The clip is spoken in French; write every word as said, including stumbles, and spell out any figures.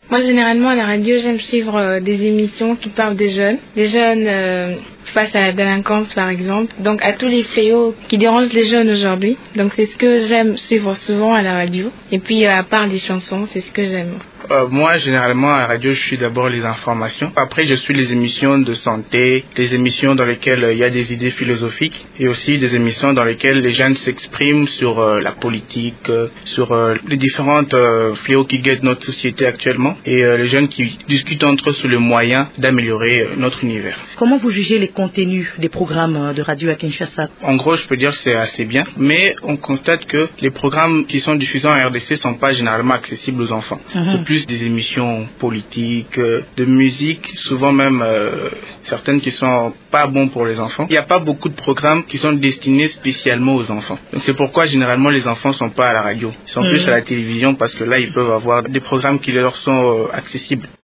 Moi, généralement, à la radio, j'aime suivre euh, des émissions qui parlent des jeunes. Les jeunes euh, face à la délinquance, par exemple. Donc, à tous les fléaux qui dérangent les jeunes aujourd'hui. Donc, c'est ce que j'aime suivre souvent à la radio. Et puis, euh, à part les chansons, c'est ce que j'aime. Euh, moi, généralement, à la radio, je suis d'abord les informations. Après, je suis les émissions de santé, les émissions dans lesquelles euh, il y a des idées philosophiques et aussi des émissions dans lesquelles les jeunes s'expriment sur euh, la politique, euh, sur euh, les différentes euh, fléaux qui guettent notre société actuellement et euh, les jeunes qui discutent entre eux sur le moyen d'améliorer euh, notre univers. Comment vous jugez les contenus des programmes de radio à Kinshasa? En gros, je peux dire que c'est assez bien, mais on constate que les programmes qui sont diffusés en R D C sont pas généralement accessibles aux enfants. Mm-hmm. C'est plus des émissions politiques, euh, de musique, souvent même euh, certaines qui sont pas bons pour les enfants. Il n'y a pas beaucoup de programmes qui sont destinés spécialement aux enfants. Donc c'est pourquoi généralement les enfants sont pas à la radio. Ils sont mmh. plus à la télévision parce que là ils peuvent avoir des programmes qui leur sont euh, accessibles.